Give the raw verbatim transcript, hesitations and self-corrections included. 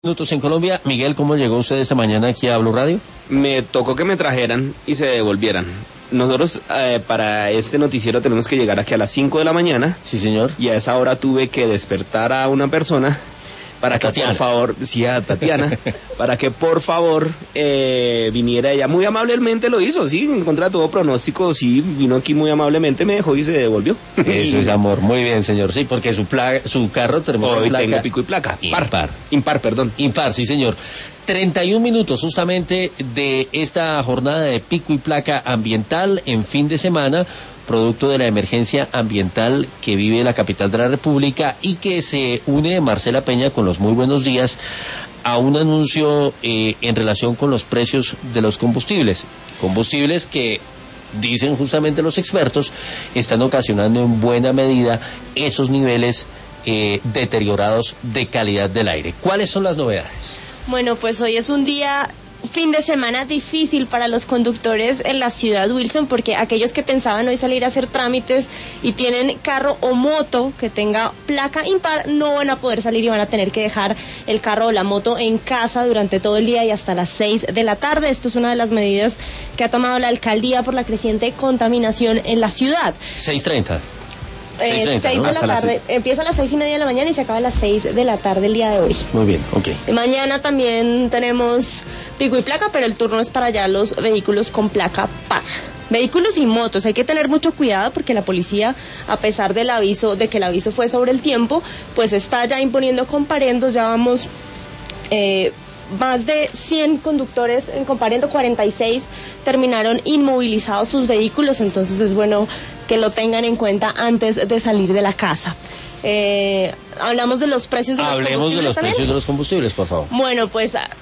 Minutos en Colombia. Miguel, ¿cómo llegó usted esta mañana aquí a Blue Radio? Me tocó que me trajeran y se devolvieran. Nosotros eh, para este noticiero tenemos que llegar aquí a las cinco de la mañana. Sí, señor. Y a esa hora tuve que despertar a una persona para que Tatiana. por favor, sí, a Tatiana, para que por favor eh, viniera ella. Muy amablemente lo hizo, sí, en contra de todo pronóstico, sí, vino aquí muy amablemente, me dejó y se devolvió. Eso es amor, muy bien, señor. Sí, porque su placa, su carro terminó Hoy en placa. tengo pico y placa. Impar. Par. Impar, perdón. Impar, sí, señor. treinta y un minutos justamente de esta jornada de pico y placa ambiental en fin de semana, producto de la emergencia ambiental que vive la capital de la República y que se une Marcela Peña con los muy buenos días a un anuncio eh, en relación con los precios de los combustibles. Combustibles que, dicen justamente los expertos, están ocasionando en buena medida esos niveles eh, deteriorados de calidad del aire. ¿Cuáles son las novedades? Bueno, pues hoy es un día, fin de semana difícil para los conductores en la ciudad, Wilson, porque aquellos que pensaban hoy salir a hacer trámites y tienen carro o moto que tenga placa impar, no van a poder salir y van a tener que dejar el carro o la moto en casa durante todo el día y hasta las seis de la tarde. Esto es una de las medidas que ha tomado la alcaldía por la creciente contaminación en la ciudad. seis treinta. Eh, seis treinta, seis ¿no? de la Hasta las tarde, empieza a las seis y media de la mañana y se acaba a las seis de la tarde el día de hoy. Muy bien, ok. Mañana también tenemos pico y placa, pero el turno es para ya los vehículos con placa paga. Vehículos y motos, hay que tener mucho cuidado porque la policía, a pesar del aviso, de que el aviso fue sobre el tiempo, pues está ya imponiendo comparendos, ya vamos... Eh, más de cien conductores en comparendo, cuarenta y seis terminaron inmovilizados sus vehículos, entonces es bueno que lo tengan en cuenta antes de salir de la casa. Eh, hablamos de los precios de los Hablemos combustibles de los también. precios de los combustibles, por favor. Bueno, pues